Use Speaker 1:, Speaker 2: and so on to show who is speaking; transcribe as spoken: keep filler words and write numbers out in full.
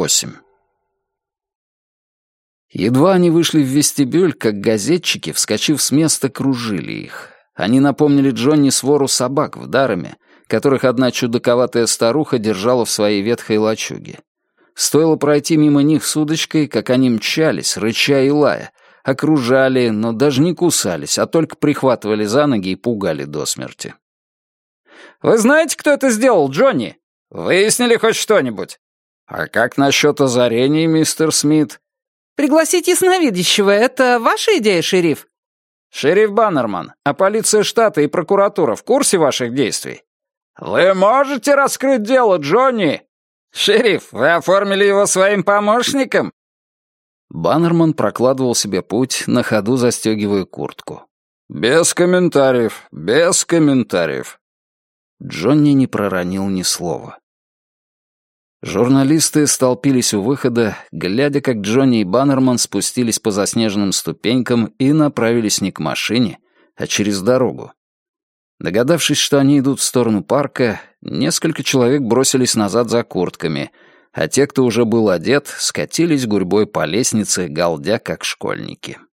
Speaker 1: восемь. Едва они вышли в вестибюль, как газетчики, вскочив с места, кружили их. Они напомнили Джонни свору собак в Дареме, которых одна чудаковатая старуха держала в своей ветхой лачуге. Стоило пройти мимо них с удочкой, как они мчались, рыча и лая, окружали, но даже не кусались, а только прихватывали за ноги и пугали до смерти. «Вы знаете, кто это сделал, Джонни? Выяснили хоть что-нибудь?» «А как насчет озарений, мистер Смит?»
Speaker 2: «Пригласить ясновидящего — это ваша идея, шериф?»
Speaker 1: «Шериф Баннерман, а полиция штата и прокуратура в курсе ваших действий?» «Вы можете раскрыть дело, Джонни?» «Шериф, вы оформили его своим помощником?» Баннерман прокладывал себе путь, на ходу застегивая куртку. «Без комментариев, без комментариев». Джонни не проронил ни слова. Журналисты столпились у выхода, глядя, как Джонни и Баннерман спустились по заснеженным ступенькам и направились не к машине, а через дорогу. Догадавшись, что они идут в сторону парка, несколько человек бросились назад за куртками, а те, кто уже был одет, скатились гурьбой по лестнице, галдя как школьники.